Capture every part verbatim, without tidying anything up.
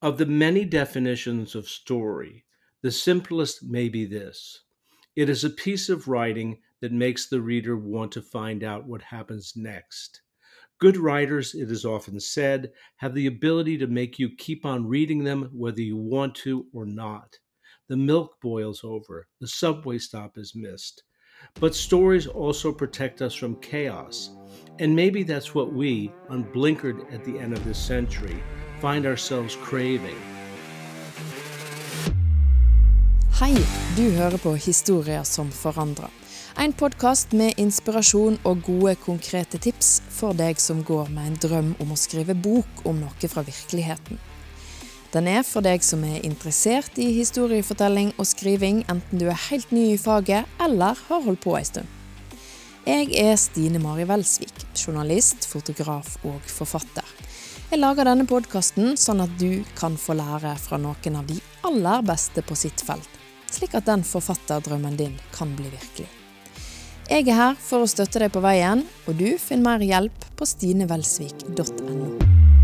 Of the many definitions of story, the simplest may be this: it is a piece of writing that makes the reader want to find out what happens next. Good writers, it is often said, have the ability to make you keep on reading them whether you want to or not. The milk boils over, the subway stop is missed. But stories also protect us from chaos. And maybe that's what we, on Blinkered at the end of this century, find ourselves craving. Hei, du hører på Historier som forandrer. En podcast med inspirasjon og gode konkrete tips for deg som går med en drøm om å skrive bok om noe fra virkeligheten. Den er for deg som er interessert i historiefortelling og skriving, enten du er helt ny i faget eller har holdt på en stund. Jeg er Stine Marie Welsvik, journalist, fotograf og forfatter. Jeg lager denne podcasten sånn at du kan få lære fra noen av de aller beste på sitt felt, slik at den forfatterdrømmen din kan bli virkelig. Jeg er her for å støtte deg på veien, og du finner mer hjelp på stinevelsvik punktum no.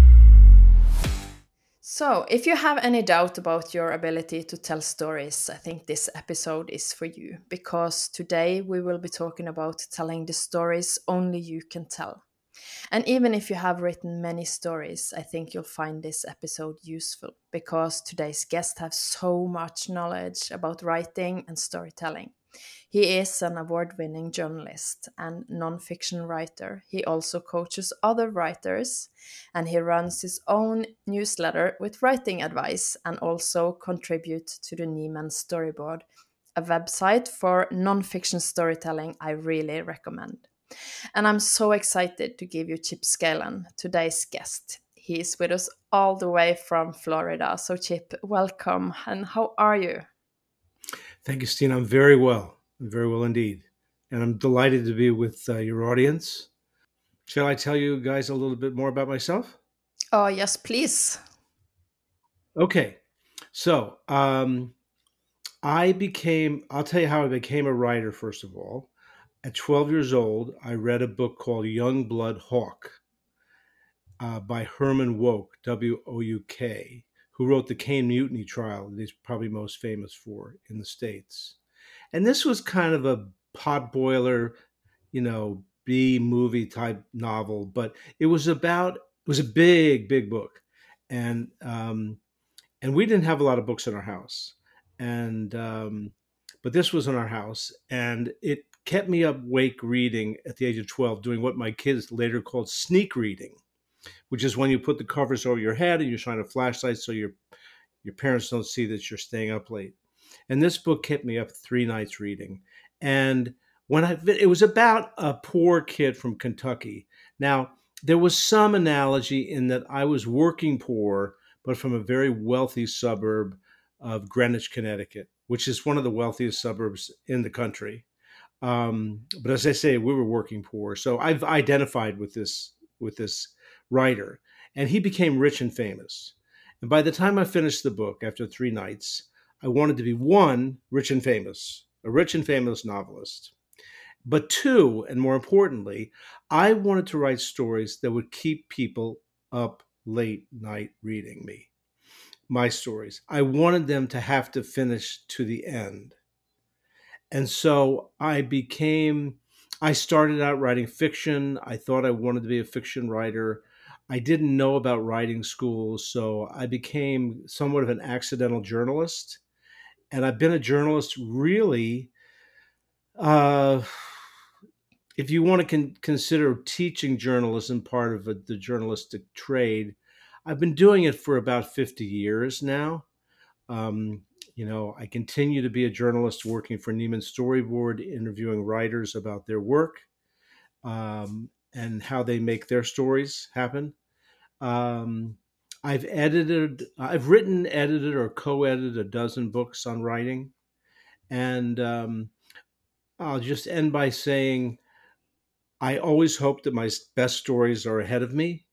So, if you have any doubt about your ability to tell stories, I think this episode is for you, because today we will be talking about telling the stories only you can tell. And even if you have written many stories, I think you'll find this episode useful, because today's guest has so much knowledge about writing and storytelling. He is an award-winning journalist and non-fiction writer. He also coaches other writers, and he runs his own newsletter with writing advice and also contributes to the Nieman Storyboard, a website for non-fiction storytelling I really recommend. And I'm so excited to give you Chip Scalan, today's guest. He is with us all the way from Florida. So Chip, welcome, and how are you? Thank you, Stine. I'm very well. I'm very well indeed. And I'm delighted to be with uh, your audience. Shall I tell you guys a little bit more about myself? Oh, yes, please. Okay. So um, I became, I'll tell you how I became a writer, first of all. At twelve years old, I read a book called Young Blood Hawk uh, by Herman Wouk, W O U K, who wrote the Caine Mutiny trial that he's probably most famous for in the States. And this was kind of a potboiler, you know, B movie type novel, but it was about, it was a big, big book. And, um, and we didn't have a lot of books in our house. And, um, but this was in our house, and it kept me awake reading at the age of twelve, doing what my kids later called sneak reading, which is when you put the covers over your head and you shine a flashlight so your your parents don't see that you're staying up late. And this book kept me up three nights reading. And when I, it was about a poor kid from Kentucky. Now, there was some analogy in that I was working poor, but from a very wealthy suburb of Greenwich, Connecticut, which is one of the wealthiest suburbs in the country. Um, but as I say, we were working poor. So I've identified with this, with this writer, and he became rich and famous. And by the time I finished the book, after three nights, I wanted to be one, rich and famous, a rich and famous novelist. But two, and more importantly, I wanted to write stories that would keep people up late night reading me, my stories. I wanted them to have to finish to the end. And so I became, I started out writing fiction. I thought I wanted to be a fiction writer. I didn't know about writing schools, so I became somewhat of an accidental journalist. And I've been a journalist really, uh, if you want to con- consider teaching journalism part of a, the journalistic trade, I've been doing it for about fifty years now. Um, you know, I continue to be a journalist working for Nieman Storyboard, interviewing writers about their work um, and how they make their stories happen. Um, I've edited, I've written, edited, or co-edited a dozen books on writing. And um, I'll just end by saying I always hope that my best stories are ahead of me,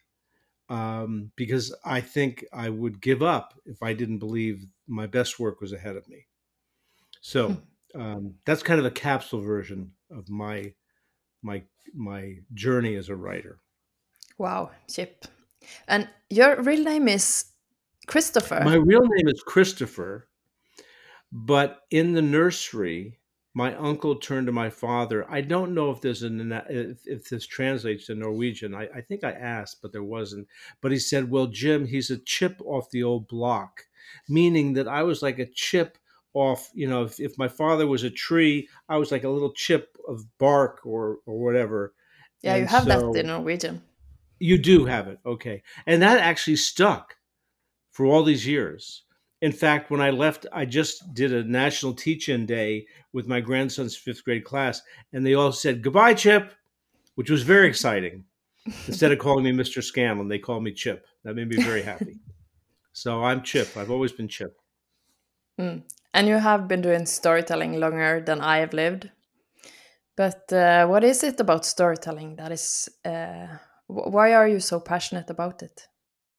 um, because I think I would give up if I didn't believe my best work was ahead of me. So um, that's kind of a capsule version of my my my journey as a writer. Wow, Chip. And your real name is Christopher. My real name is Christopher, but in the nursery, my uncle turned to my father. I don't know if there's an if, if this translates to Norwegian. I, I think I asked, but there wasn't. But he said, "Well, Jim, he's a chip off the old block," meaning that I was like a chip off. You know, if, if my father was a tree, I was like a little chip of bark or or whatever. Yeah, you And have that in so Norwegian. you do have it, okay? And that actually stuck for all these years. In fact, when I left, I just did a national teach-in day with my grandson's fifth grade class, and they all said goodbye, Chip, which was very exciting. Instead of calling me mister Scanlon, they called me Chip. That made me very happy. So I'm Chip. I've always been Chip. Mm. And you have been doing storytelling longer than I have lived. But uh, what is it about storytelling that is? Uh, wh- why are you so passionate about it?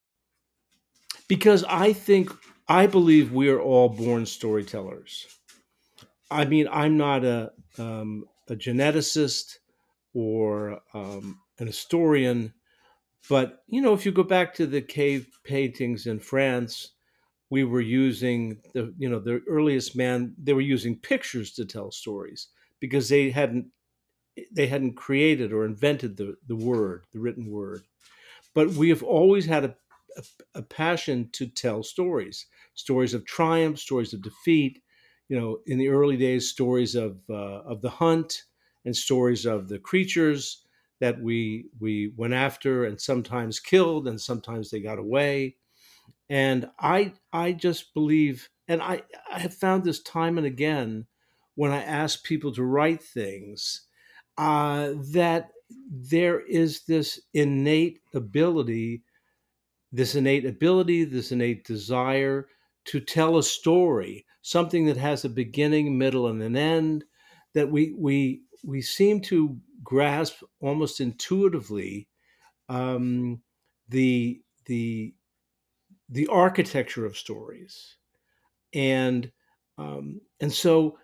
Because I think, I believe we are all born storytellers. I mean, I'm not a, um, a geneticist or um, an historian. But you know, if you go back to the cave paintings in France, we were using the you know the earliest man. They were using pictures to tell stories because they hadn't they hadn't created or invented the the word, the written word. But we have always had a, a, a passion to tell stories, stories of triumph, stories of defeat. You know, in the early days, stories of uh, of the hunt and stories of the creatures that we we went after and sometimes killed and sometimes they got away. And I I just believe, and I I have found this time and again when I ask people to write things, uh, that there is this innate ability, this innate ability, this innate desire to tell a story, something that has a beginning, middle, and an end, that we we we seem to grasp almost intuitively, um, the the the architecture of stories, and um, and so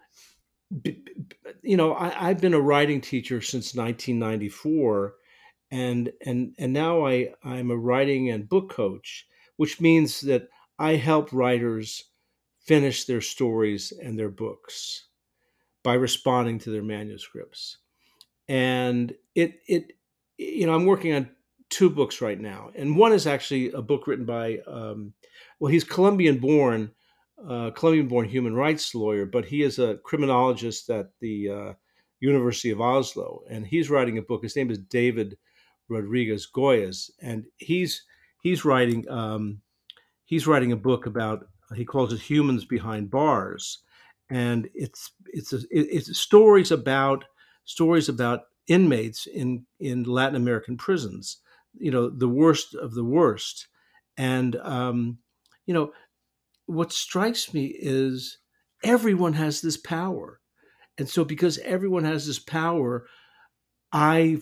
you know I, I've been a writing teacher since nineteen ninety-four, and and and now I I'm a writing and book coach, which means that I help writers finish their stories and their books by responding to their manuscripts. And it it you know I'm working on two books right now, and one is actually a book written by um, well, he's Colombian born, uh, Colombian born human rights lawyer, but he is a criminologist at the uh, University of Oslo, and he's writing a book. His name is David Rodriguez Goyas, and he's he's writing um, he's writing a book about, he calls it Humans Behind Bars, and it's it's a, it's stories about stories about inmates in in Latin American prisons, you know, the worst of the worst. And um, you know, what strikes me is everyone has this power, and so because everyone has this power, I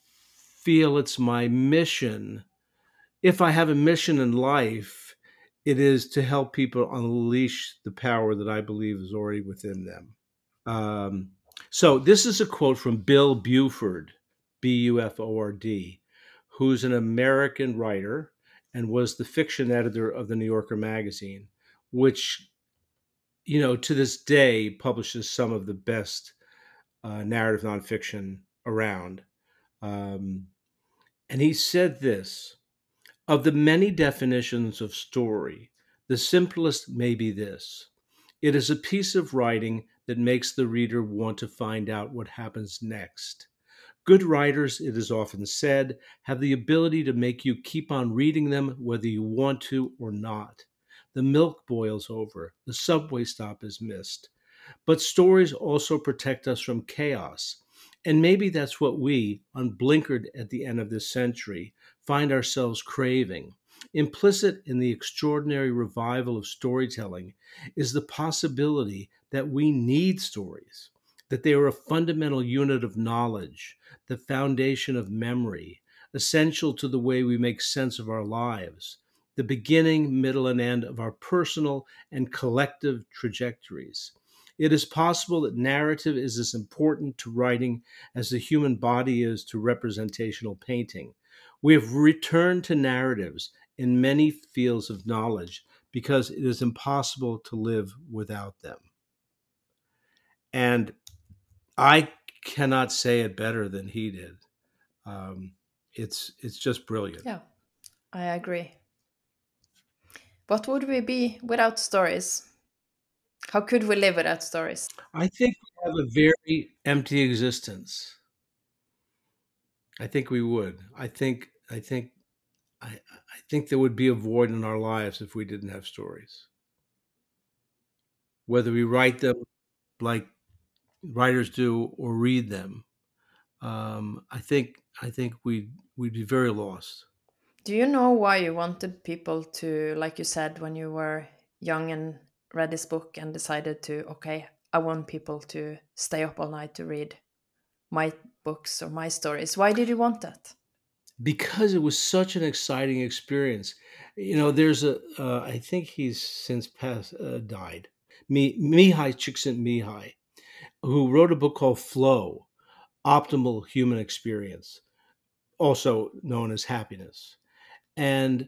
feel it's my mission. If I have a mission in life, it is to help people unleash the power that I believe is already within them. Um, so this is a quote from Bill Buford, B U F O R D, who's an American writer and was the fiction editor of the New Yorker magazine, which, you know, to this day publishes some of the best uh, narrative nonfiction around. Um, and he said this: of the many definitions of story, the simplest may be this: it is a piece of writing that makes the reader want to find out what happens next. Good writers, it is often said, have the ability to make you keep on reading them whether you want to or not. The milk boils over, the subway stop is missed. But stories also protect us from chaos. And maybe that's what we, unblinkered at the end of this century, find ourselves craving. Implicit in the extraordinary revival of storytelling is the possibility that we need stories, that they are a fundamental unit of knowledge, the foundation of memory, essential to the way we make sense of our lives, the beginning, middle, and end of our personal and collective trajectories. It is possible that narrative is as important to writing as the human body is to representational painting. We have returned to narratives in many fields of knowledge because it is impossible to live without them. And I cannot say it better than he did. Um, it's it's just brilliant. Yeah, I agree. What would we be without stories? How could we live without stories? I think we have a very empty existence. I think we would. I think I think I, I think there would be a void in our lives if we didn't have stories. Whether we write them like writers do or read them, um, I think I think we'd we'd be very lost. Do you know why you wanted people to, like you said, when you were young and read this book and decided to, okay, I want people to stay up all night to read my books or my stories? Why did you want that? Because it was such an exciting experience. You know, there's a uh, I think he's since passed uh, died. Mi- Mihai Csikszentmihalyi, who wrote a book called Flow: Optimal Human Experience, also known as Happiness. And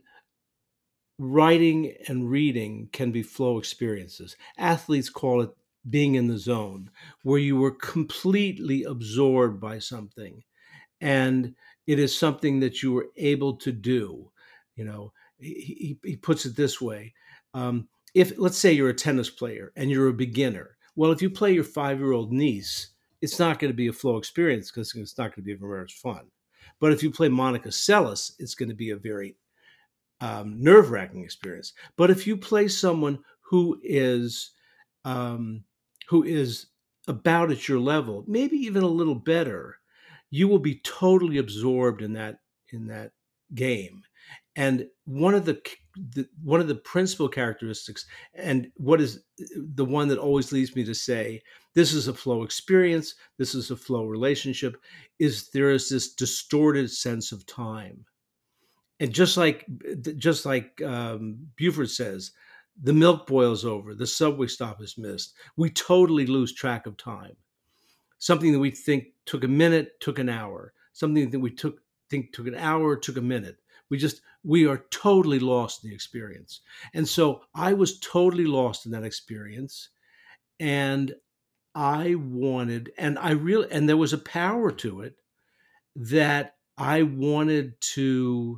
writing and reading can be flow experiences. Athletes call it being in the zone, where you were completely absorbed by something, and it is something that you were able to do. You know, he, he, he puts it this way: um, if let's say you're a tennis player and you're a beginner, well, if you play your five year old niece, it's not going to be a flow experience because it's not going to be very much fun. But if you play Monica Seles, it's going to be a very um, nerve wracking experience. But if you play someone who is um, who is about at your level, maybe even a little better, you will be totally absorbed in that in that game. And one of the, the one of the principal characteristics, and what is the one that always leads me to say this is a flow experience, this is a flow relationship, is there is this distorted sense of time. And just like just like um, Buford says, the milk boils over, the subway stop is missed. We totally lose track of time. Something that we think took a minute took an hour. Something that we took think took an hour took a minute. We just we are totally lost in the experience. And so I was totally lost in that experience, and I wanted, and I really, and there was a power to it that I wanted to.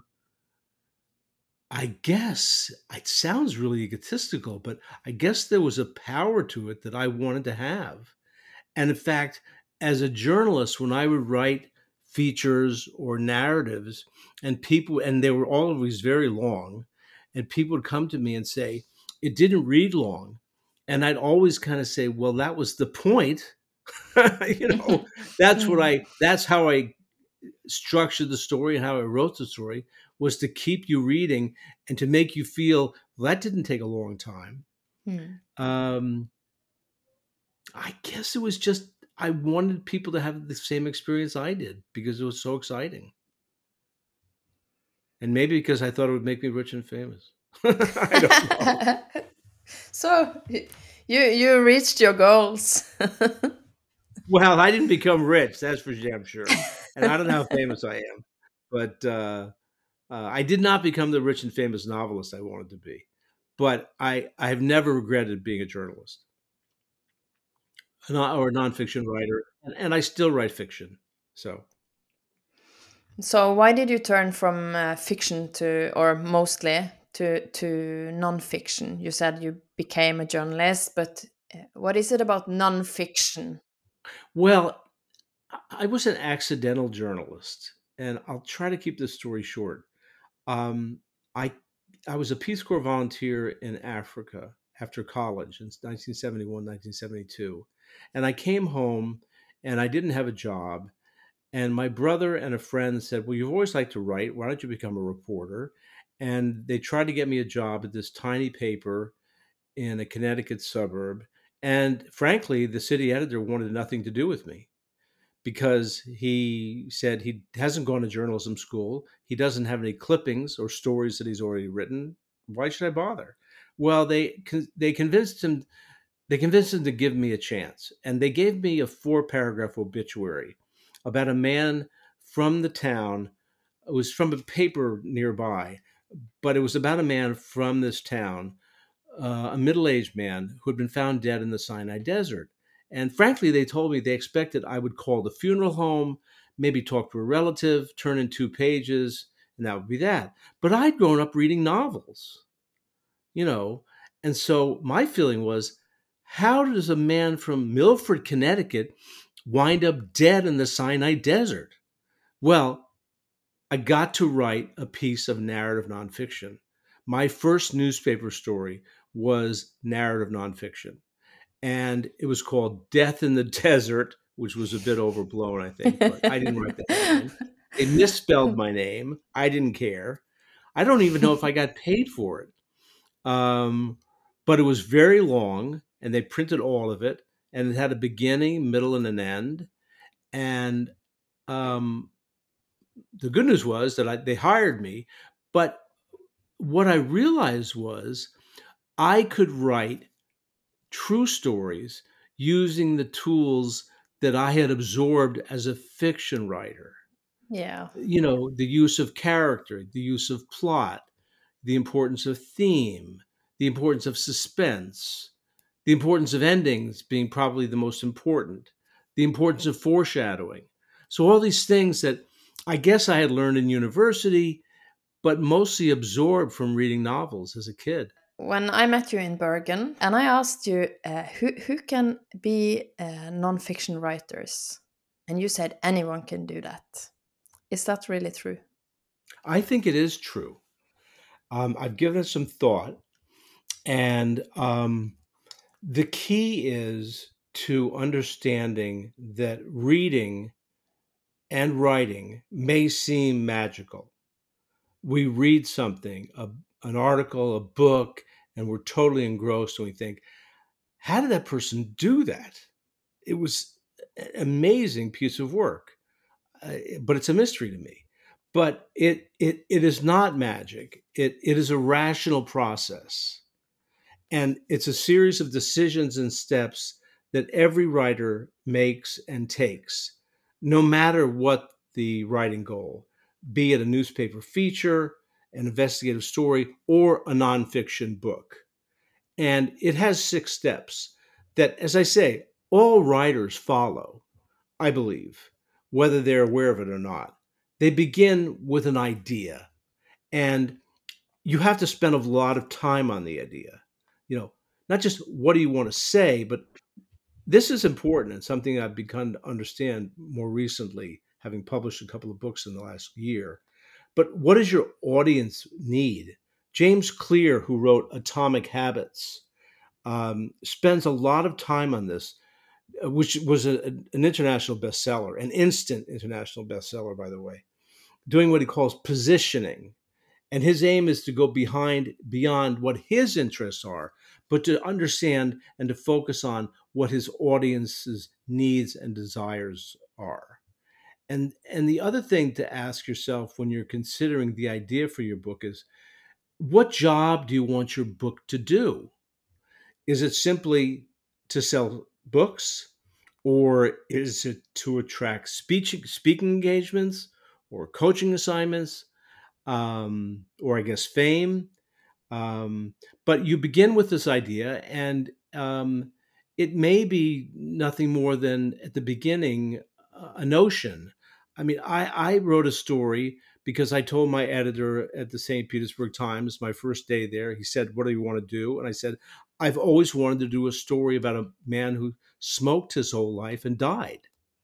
I guess it sounds really egotistical, but I guess there was a power to it that I wanted to have. And in fact, as a journalist, when I would write features or narratives, and people, and they were always very long, and people would come to me and say, it didn't read long. And I'd always kind of say, well, that was the point. you know, that's what Hmm. I, that's how I structured the story and how I wrote the story, was to keep you reading and to make you feel, well, that didn't take a long time. Hmm. Um, I guess it was just I wanted people to have the same experience I did because it was so exciting, and maybe because I thought it would make me rich and famous. I don't know. So y- you you reached your goals. Well, I didn't become rich, that's for damn sure, and I don't know how famous I am, but uh, uh, I did not become the rich and famous novelist I wanted to be. But I I have never regretted being a journalist, a non- or a nonfiction writer, and, and I still write fiction. So So why did you turn from uh, fiction to, or mostly to to non-fiction? You said you became a journalist, but uh, what is it about non-fiction? well, I I was an accidental journalist, and I'll try to keep this story short. Um, I I was a Peace Corps volunteer in Africa after college in nineteen seventy-one, nineteen seventy-two, and I came home and I didn't have a job. And my brother and a friend said, "Well, you've always liked to write. Why don't you become a reporter?" And they tried to get me a job at this tiny paper in a Connecticut suburb. And frankly, the city editor wanted nothing to do with me because he said he hasn't gone to journalism school. He doesn't have any clippings or stories that he's already written. Why should I bother? Well, they they convinced him they convinced him to give me a chance, and they gave me a four paragraph obituary about a man from the town. It was from a paper nearby, but it was about a man from this town uh, a middle aged man who had been found dead in the Sinai desert. And frankly, they told me they expected I would call the funeral home, maybe talk to a relative, turn in two pages, and that would be that. But I'd grown up reading novels, you know. And so my feeling was, how does a man from Milford, Connecticut wind up dead in the Sinai desert? Well, I got to write a piece of narrative nonfiction. My first newspaper story was narrative nonfiction, and it was called Death in the Desert, which was a bit overblown, I think, but I didn't write the headline. They misspelled my name. I didn't care. I don't even know if I got paid for it. Um, but it was very long, and they printed all of it, and it had a beginning, middle, and an end. And um, the good news was that I, they hired me. But what I realized was I could write true stories using the tools that I had absorbed as a fiction writer. Yeah. You know, the use of character, the use of plot, the importance of theme, the importance of suspense, the importance of endings being probably the most important, the importance of foreshadowing. So, all these things that I guess I had learned in university, but mostly absorbed from reading novels as a kid. When I met you in Bergen, and I asked you uh, who who can be uh, nonfiction writers, and you said anyone can do that. Is that really true? I think it is true. Um, I've given it some thought, and um, the key is to understanding that reading and writing may seem magical. We read something, a, an article, a book, and we're totally engrossed, and we think, how did that person do that? It was an amazing piece of work, uh, but it's a mystery to me. But it it it is not magic. It it is a rational process. And it's a series of decisions and steps that every writer makes and takes, no matter what the writing goal, be it a newspaper feature, an investigative story, or a nonfiction book. And it has six steps that, as I say, all writers follow, I believe, whether they're aware of it or not. They begin with an idea, and you have to spend a lot of time on the idea. You know, not just what do you want to say, but this is important and something I've begun to understand more recently, having published a couple of books in the last year. But what does your audience need? James Clear, who wrote Atomic Habits, um, spends a lot of time on this, uh, which was a, an international bestseller, an instant international bestseller, by the way, doing what he calls positioning. And his aim is to go behind beyond what his interests are, but to understand and to focus on what his audience's needs and desires are. And and the other thing to ask yourself when you're considering the idea for your book is, what job do you want your book to do? Is it simply to sell books, or is it to attract speech speaking engagements or coaching assignments, um, or I guess fame? Um, but you begin with this idea, and um, it may be nothing more than at the beginning uh, a notion. I mean, I, I wrote a story because I told my editor at the Saint Petersburg Times, my first day there, he said, "What do you want to do?" And I said, "I've always wanted to do a story about a man who smoked his whole life and died."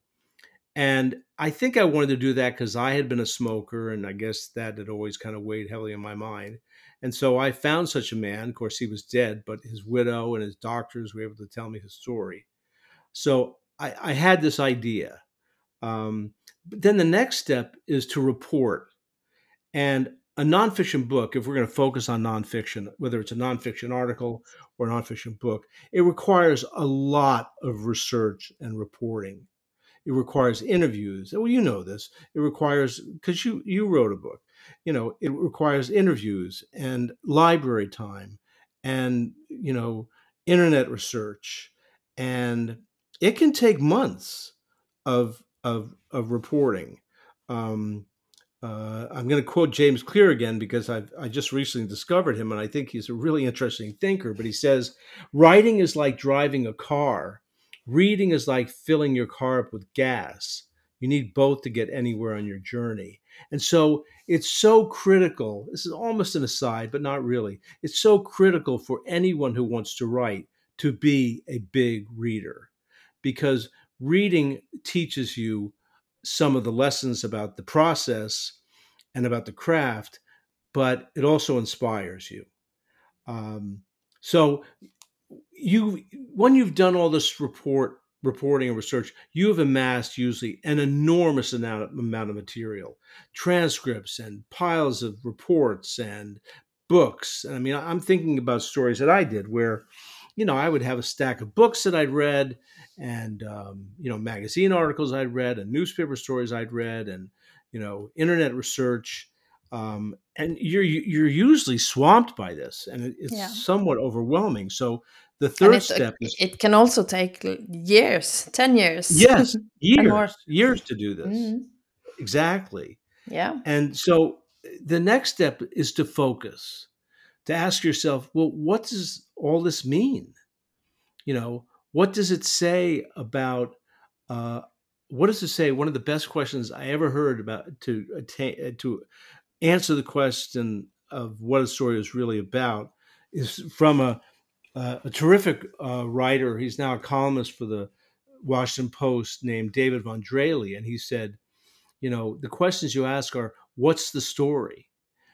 And I think I wanted to do that because I had been a smoker, and I guess that had always kind of weighed heavily in my mind. And so I found such a man. Of course, he was dead, but his widow and his doctors were able to tell me his story. So I, I had this idea. Um, but then the next step is to report. And a nonfiction book, if we're going to focus on nonfiction, whether it's a nonfiction article or a nonfiction book, it requires a lot of research and reporting. It requires interviews. Well, you know this. It requires, because you you wrote a book. You know, it requires interviews and library time, and you know, internet research, and it can take months of of of reporting. Um, uh, I'm going to quote James Clear again because I've I just recently discovered him, and I think he's a really interesting thinker. But he says, writing is like driving a car. Reading is like filling your car up with gas. You need both to get anywhere on your journey. And so it's so critical. This is almost an aside, but not really. It's so critical for anyone who wants to write to be a big reader, because reading teaches you some of the lessons about the process and about the craft, but it also inspires you. Um, so you, when you've done all this report reporting and research, you have amassed usually an enormous amount of, amount of material, transcripts and piles of reports and books. And I mean, I'm thinking about stories that I did where, you know, I would have a stack of books that I'd read, and um, you know, magazine articles I'd read, and newspaper stories I'd read, and you know, internet research. Um, and you're you're usually swamped by this, and it, it's Yeah. somewhat overwhelming. So the And third it uh, step is, it can also take l- years, ten years yes, and more. years, years to do this. Mm, Exactly. yeah. And so the next step is to focus, to ask yourself, well, what does all this mean? You know, what does it say about, uh, what does it say? One of the best questions I ever heard about to attain, uh, to answer the question of what a story is really about is from a, uh, a terrific uh, writer. He's now a columnist for the Washington Post named David Von Draley. And he said, you know, the questions you ask are, what's the story?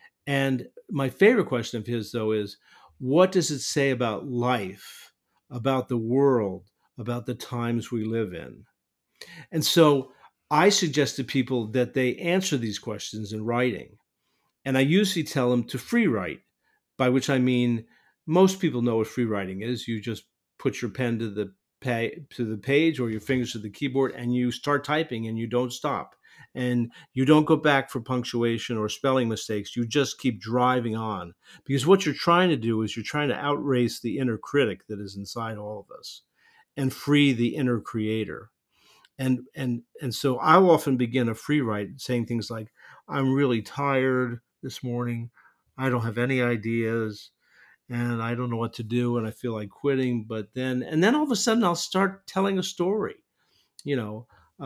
And my favorite question of his, though, is, what does it say about life, about the world, about the times we live in? And so I suggest to people that they answer these questions in writing. And I usually tell them to free write, by which I mean most people know what free writing is. You just put your pen to the pa- to the page or your fingers to the keyboard and you start typing and you don't stop. And you don't go back for punctuation or spelling mistakes. You just keep driving on, because what you're trying to do is you're trying to outrace the inner critic that is inside all of us and free the inner creator. And and and so I'll often begin a free write saying things like, I'm really tired this morning. I don't have any ideas and I don't know what to do and I feel like quitting. But then, and then all of a sudden I'll start telling a story. You know,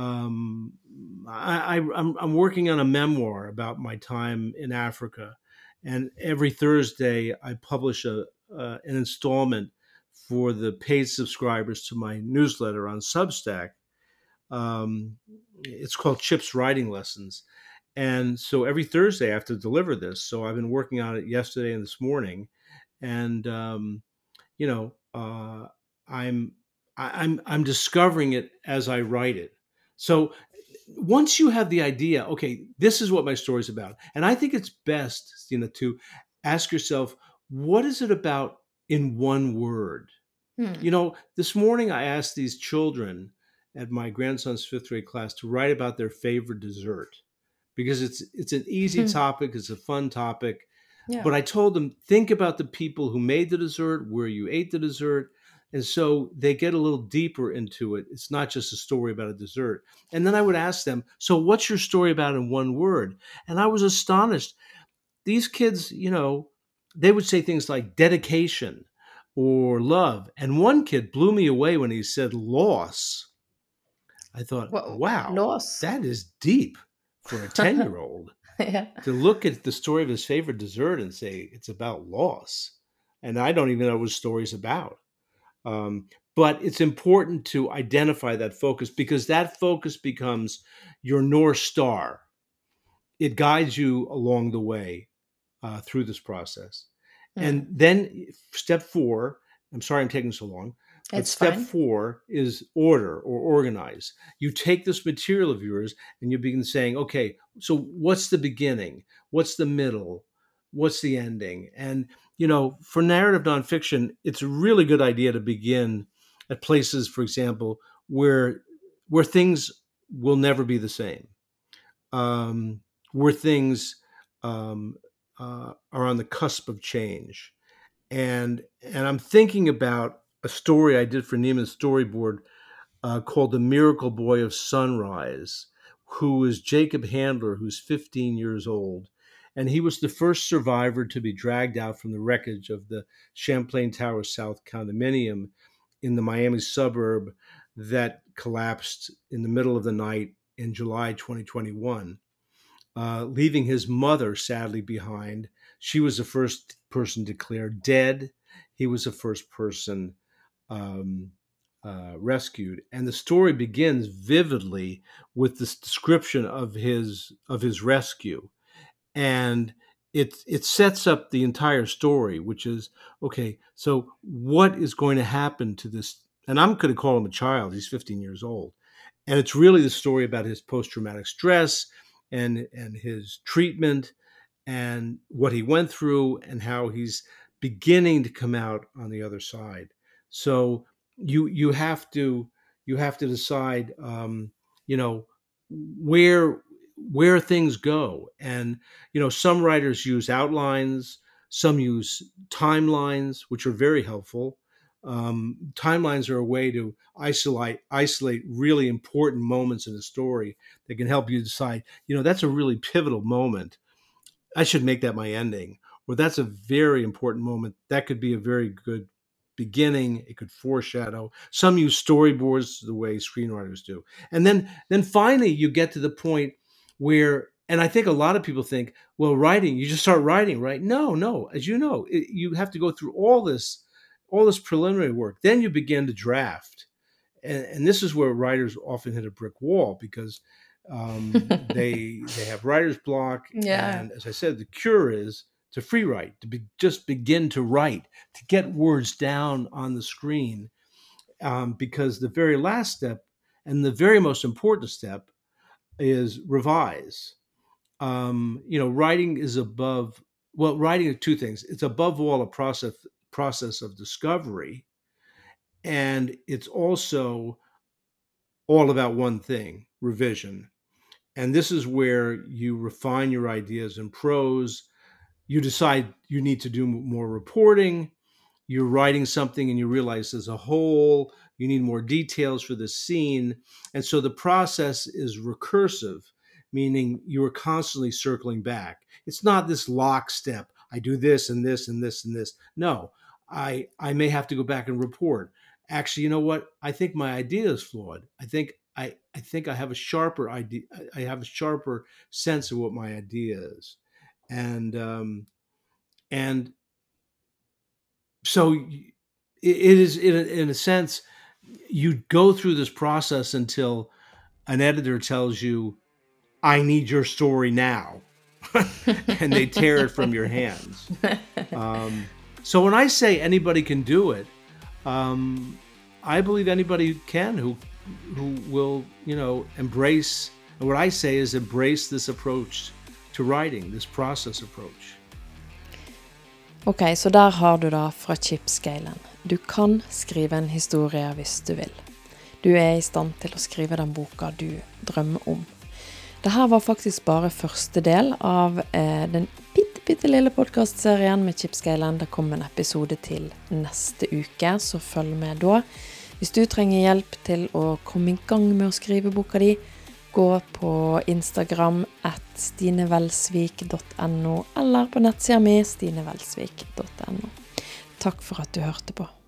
um, I, I, I'm, I'm working on a memoir about my time in Africa. And every Thursday I publish a, uh, an installment for the paid subscribers to my newsletter on Substack. Um, it's called Chip's Writing Lessons. And so every Thursday I have to deliver this. So I've been working on it yesterday and this morning. And, um, you know, uh, I'm, I- I'm, I'm discovering it as I write it. So once you have the idea, okay, this is what my story's about. And I think it's best, you know, to ask yourself, what is it about in one word? Hmm. You know, this morning I asked these children at my grandson's fifth grade class to write about their favorite dessert, because it's it's an easy topic, it's a fun topic. Yeah. But I told them, think about the people who made the dessert, where you ate the dessert. And so they get a little deeper into it. It's not just a story about a dessert. And then I would ask them, so what's your story about in one word? And I was astonished. These kids, you know, they would say things like dedication or love. And one kid blew me away when he said loss. I thought, What wow, loss? that is deep for a ten year old Yeah. to look at the story of his favorite dessert and say it's about loss. And I don't even know what the story's about. Um, but it's important to identify that focus, because that focus becomes your North Star. It guides you along the way uh, through this process. And Hmm. then step four, I'm sorry I'm taking so long, but It's step fine. four is order or organize. You take this material of yours and you begin saying, okay, so what's the beginning? What's the middle? What's the ending? And, you know, for narrative nonfiction, it's a really good idea to begin at places, for example, where where things will never be the same, um, where things um, uh, are on the cusp of change. And and I'm thinking about a story I did for Neiman's Storyboard uh, called "The Miracle Boy of Sunrise," who is Jacob Handler, who's fifteen years old. And he was the first survivor to be dragged out from the wreckage of the Champlain Towers South condominium in the Miami suburb that collapsed in the middle of the night in July twenty twenty-one, uh, leaving his mother sadly behind. She was the first person declared dead. He was the first person um, uh, rescued. And the story begins vividly with this description of his of his rescue. And it it sets up the entire story, which is, okay, so what is going to happen to this? And I'm going to call him a child. He's fifteen years old. And it's really the story about his post-traumatic stress and, and his treatment and what he went through and how he's beginning to come out on the other side. So you you have to you have to decide, um, you know, where where things go. And, you know, some writers use outlines, some use timelines, which are very helpful. Um, timelines are a way to isolate isolate really important moments in a story that can help you decide, you know, that's a really pivotal moment. I should make that my ending. Or that's a very important moment. That could be a very good beginning. It could foreshadow. Some use storyboards the way screenwriters do. And then then finally you get to the point where, and I think a lot of people think, well, writing, you just start writing, right? No, no. As you know, it, you have to go through all this, all this preliminary work. Then you begin to draft. And, and this is where writers often hit a brick wall because um, they they have writer's block. Yeah. And as I said, the cure is to free write, to be, just begin to write, to get words down on the screen. Um, because the very last step and the very most important step is revise. Um, you know, writing is above, well, writing are two things. It's above all a process process of discovery. And it's also all about one thing, revision. And this is where you refine your ideas in prose. You decide you need to do more reporting. You're writing something and you realize there's a hole. You need more details for the scene. And so the process is recursive, meaning you are constantly circling back. It's not this lockstep. I do this and this and this and this. No, I, I may have to go back and report. Actually, you know what? I think my idea is flawed. I think I, I think I have a sharper idea. I have a sharper sense of what my idea is. And, um, and so it is, in a, in a sense, you go through this process until an editor tells you, I need your story now. And they tear it from your hands. Um, so when I say anybody can do it, um, I believe anybody can who who will, you know, embrace, and what I say is embrace this approach to writing, this process approach. Ok, så der har du da fra Chip Scalan. Du kan skrive en historie hvis du vil. Du er i stand til å skrive den boka du drømmer om. Dette var faktisk bare første del av eh, den bitte, bitte lille podcastserien med Chip Scalan. Det kommer en episode til neste uke, så følg med da. Hvis du trenger hjelp til å komme i gang med å skrive boka di, gå på Instagram at stinevelsvik punktum no eller på nettsida mi stinevelsvik punktum no. Takk for at du hørte på.